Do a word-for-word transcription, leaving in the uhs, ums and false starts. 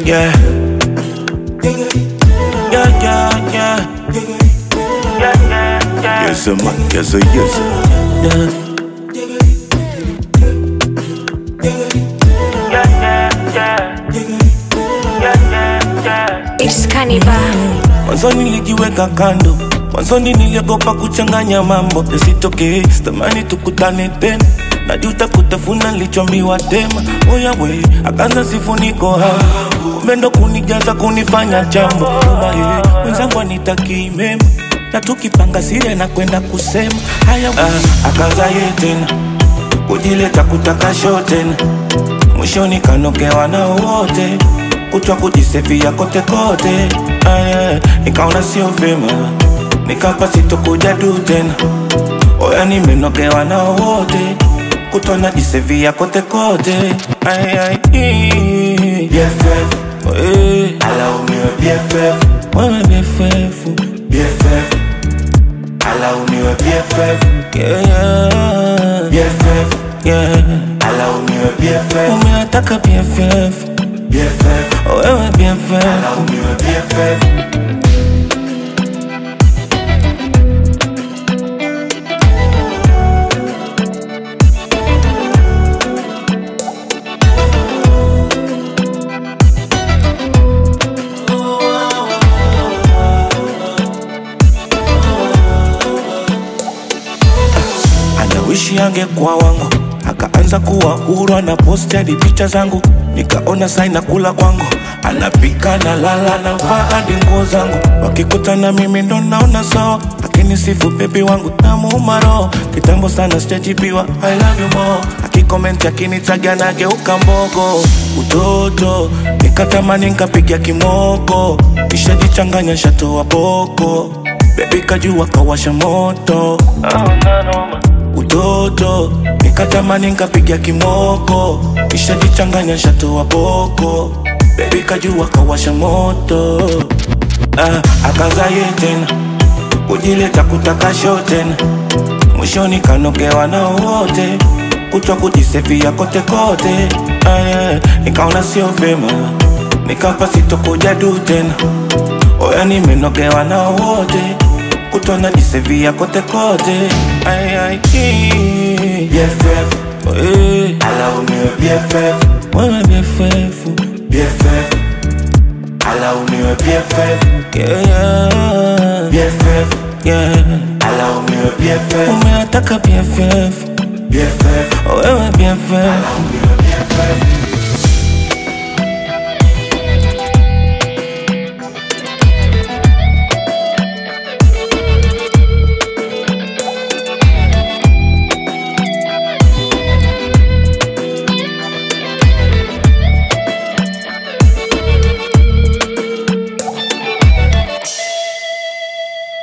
Yeah. Yeah, yeah, yeah. Yes, sir, man. Yes, sir, yes, sir. Yeah. It's Cannibal. Mwanzo nilijiweka kando, mwanzoni niliogopa kuchanganya mambo yasitokee, sitamani tukutane tena. Najuta kutafuna nilichoambiwa tema. Oya we, akaanza sifuniko hapo, kumbe ndo kunijaza kunifanya jambo. Uma ye, mwenzangu anitakii mema, na tukipanga siri na kwenda kusema. Haya we, ah, akaanza ye tena kujileta kutaka show tena. Mwishoni kanokewa na wote, kutwa kujisefia kote kote. Aye, nikaona sio vema, nikapa sitokuja du tena. Oya nimenokewa na wote, kutwa najisefia kote kote. Aye, aye, B F F, oye, alaumiwe B F F, wewe B F F, B F F, alaumiwe B F F, yeah, yeah, B F F, yeah. alaumiwe B F F, Umeataka B F F, B F F, wewe B F F. alaumiwe B F F. Wishi angekuwa wangu, akaanza kuwa huru, anaposti hadi picha zangu. Nikaona saina kula kwangu, anapika na lala na vaa hadi nguo zangu. Wakikutana mimi ndo naona sawa, lakini sifu baby wangu namuuma roho. Kitambo sana sijajibiwa I love you more, akikomenti akinitaga nageuka mbogo. Utoto nikatamani nikapiga kimoko, nishajichanganya shatoa boko. Baby kajua kawasha moto. Utoto nikatamani nikapiga kimoko, nishajichanganya shatoa boko. Baby kajua kawasha moto. Ah, akaanza ye tena kujileta kutaka show tena. Mwishoni kanokewa na wote, kutwa kujisefia kote kote. Aye, nikaona sio vema, nikapa sitokuja du tena. Oya nimenokewa na wote, kutwa najisefia kote kote. Ay, ay, B F F, oye, alaumiwe B F F, wewe B F F, B F F, alaumiwe B F F, yeah, yeah, B F F, yeah. alaumiwe B F F, Umeataka B F F, B F F, wewe B F F. alaumiwe B F F.